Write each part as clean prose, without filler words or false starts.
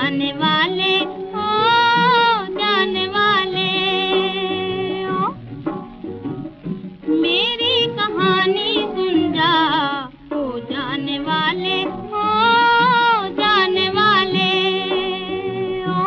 जाने वाले ओ जाने वाले ओ, मेरी कहानी सुन जा ओ जाने वाले ओ जाने वाले ओ।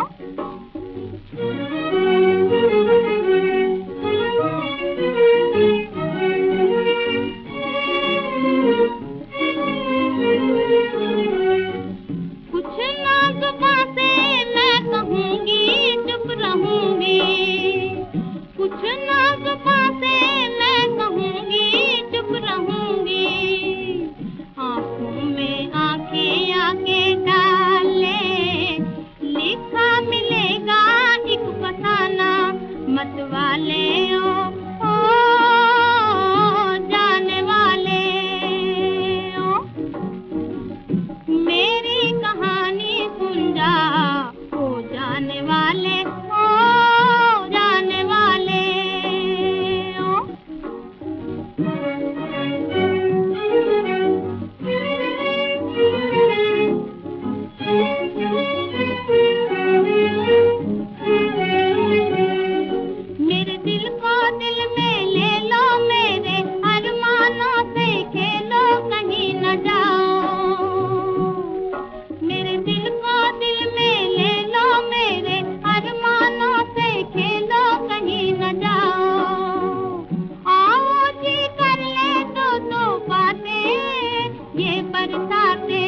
कुछ ना जुबां से मैं कहूँगी चुप रहूँगी, कुछ ना जुबां से मैं कहूँगी चुप रहूँगी। आँखों में आँखें आके डाले, लिखा मिलेगा एक फसाना मत वाले ओ जाने वाले ओ, मेरी कहानी सुन जा ओ जाने वाले ओ जाने वाले ओ। मेरे दिल को दिल में ले लो, मेरे अरमानों से खेलो कहीं न जाओ। मेरे दिल को दिल में ले लो, मेरे अरमानों से खेलो कहीं न जाओ। आओ जी कर ले दो बातें, ये बरसाते